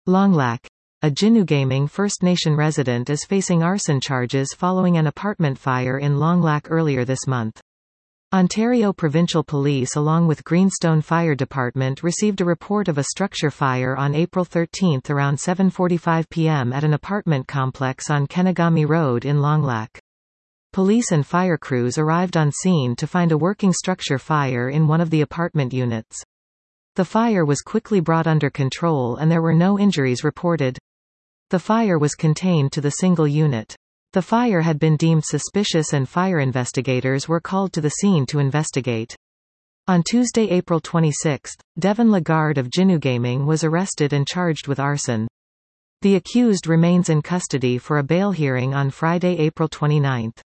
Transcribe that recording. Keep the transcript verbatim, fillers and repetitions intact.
Longlac. A Jinugaming First Nation resident is facing arson charges following an apartment fire in Longlac earlier this month. Ontario Provincial Police along with Greenstone Fire Department received a report of a structure fire on April thirteenth around seven forty-five p m at an apartment complex on Kenegami Road in Longlac. Police and fire crews arrived on scene to find a working structure fire in one of the apartment units. The fire was quickly brought under control and there were no injuries reported. The fire was contained to the single unit. The fire had been deemed suspicious and fire investigators were called to the scene to investigate. On Tuesday, April twenty-sixth, Devon Lagarde of Jinugaming was arrested and charged with arson. The accused remains in custody for a bail hearing on Friday, April twenty-ninth.